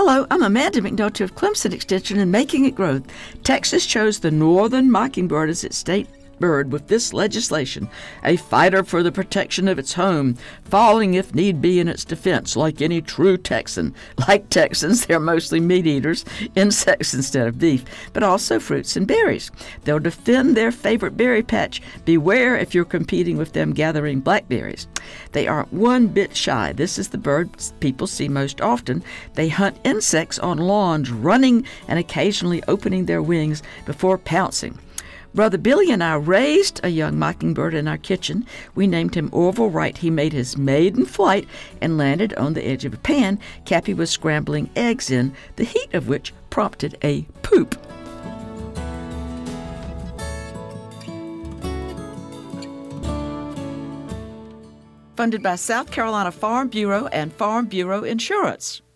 Hello, I'm Amanda McNulty of Clemson Extension and Making It Grow. Texas chose the northern mockingbird as its state bird with this legislation, a fighter for the protection of its home, falling if need be in its defense, like any true Texan. Like Texans, they're mostly meat eaters, insects instead of beef, but also fruits and berries. They'll defend their favorite berry patch. Beware if you're competing with them gathering blackberries. They aren't one bit shy. This is the bird people see most often. They hunt insects on lawns, running and occasionally opening their wings before pouncing. Brother Billy and I raised a young mockingbird in our kitchen. We named him Orville Wright. He made his maiden flight and landed on the edge of a pan Cappy was scrambling eggs in, the heat of which prompted a poop. Funded by South Carolina Farm Bureau and Farm Bureau Insurance.